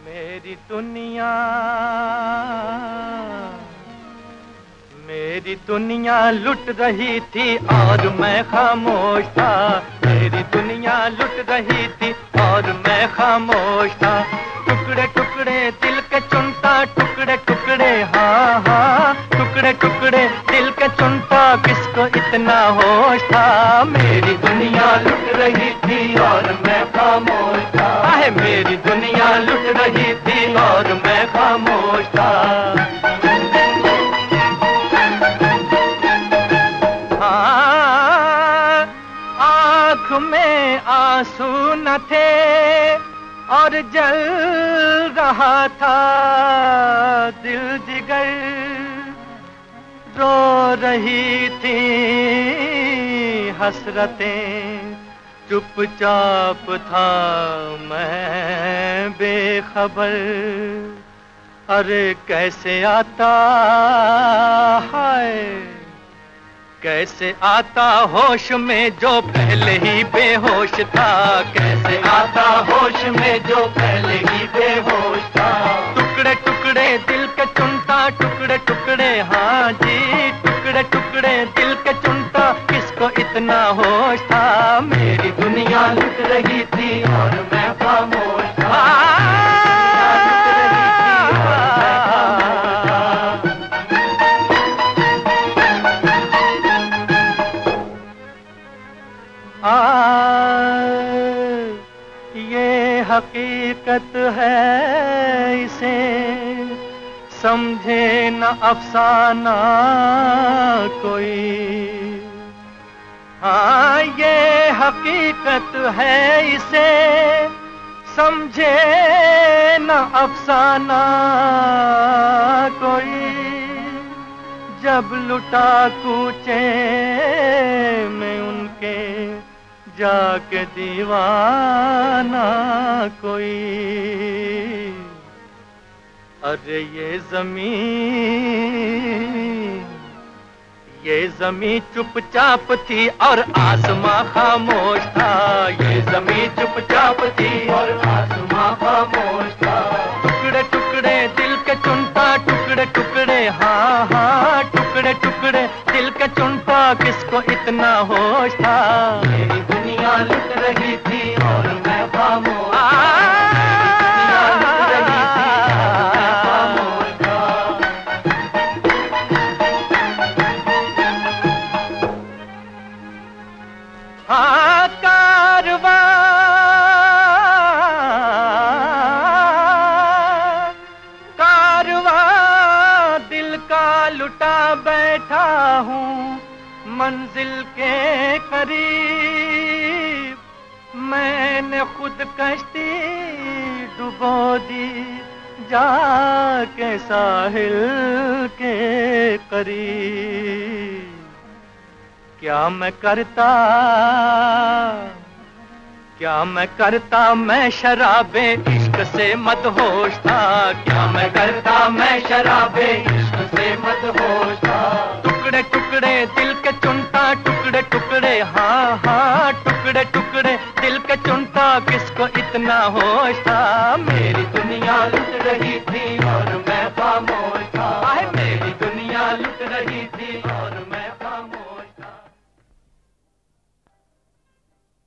मेरी दुनिया लुट रही थी और मैं खामोश था। मेरी दुनिया लुट रही थी और मैं खामोश था। टुकड़े टुकड़े दिल के चुनता, टुकड़े टुकड़े हाँ हाँ, टुकड़े टुकड़े दिल के चुनता, किसको इतना होश था। मेरी दुनिया लुट रही थी और मैं खामोश था। आहे मेरी दुनिया लुट रही थी और मैं खामोश था। आँख में आंसू न थे और जल रहा था दिल जिगर, रो रही थी हसरतें, चुपचाप था मैं बेखबर। अरे कैसे आता है, कैसे आता होश में जो पहले ही बेहोश था। कैसे आता होश में जो पहले ही बेहोश था। टुकड़े टुकड़े दिल के चुनता, टुकड़े टुकड़े हाँ जी, टुकड़े टुकड़े दिल के चुनता, किसको इतना होश था। मेरी दुनिया लुट रही थी और मैं खामोश था। ये हकीकत है, इसे समझे न अफसाना कोई। हाँ ये हकीकत है, इसे समझे न अफसाना कोई। जब लुटा कूचे में उनके जाके दीवाना कोई। अरे ये ज़मीं चुपचाप थी और आसमां खामोश था। ये ज़मीं चुपचाप थी और आसमां खामोश था। टुकड़े टुकड़े दिल के चुनता, टुकड़े टुकड़े हाँ हाँ, टुकड़े टुकड़े दिल के चुनता, किसको इतना होश था। मेरी दुनिया लुट रही थी और मैं खामोश हाँ। कारवां दिल का लुटा बैठा हूँ मंजिल के करीब। मैंने खुद कश्ती डुबो दी जाके साहिल के करीब। क्या मैं करता मैं शराबे इश्क से मदहोश था। क्या मैं करता मैं शराबे इश्क से मदहोश था। टुकड़े टुकड़े दिल के चुनता, टुकड़े टुकड़े हाँ हाँ, टुकड़े टुकड़े दिल के चुनता, किसको इतना होश था। मेरी दुनिया लुट रही थी और मैं खामोश